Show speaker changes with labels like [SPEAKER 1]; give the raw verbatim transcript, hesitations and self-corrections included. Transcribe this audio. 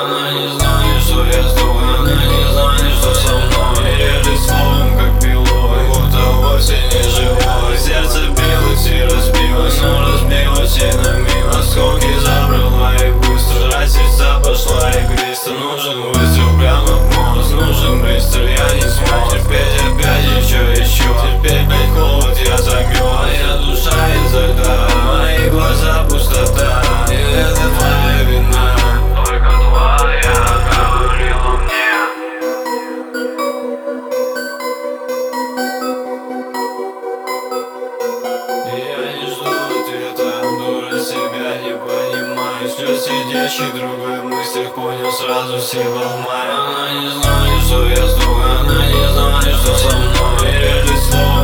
[SPEAKER 1] Она не знает, что я жду, она не знает, что со мной. Режет словом, как пилой, будто вовсе не живой. Сердце билось и разбилось, но разбилось и на миг. Осколки забрала и быстро сердца пошла игристо. Нужен выстрел прямо в мозг, нужен пристрел, я не смог терпеть опять еще, еще. Терпеть блядь холод, я замёрз. Моя душа изо льда, мои глаза пустота. И это твоя вина, только твоя говорила мне. Я не жду ответа, дура себя не понимаю. Слез сидящий в другой мыслях, понял сразу сила в мае. Она не знает, что я жду, она не знает, что со мной. Режет слово.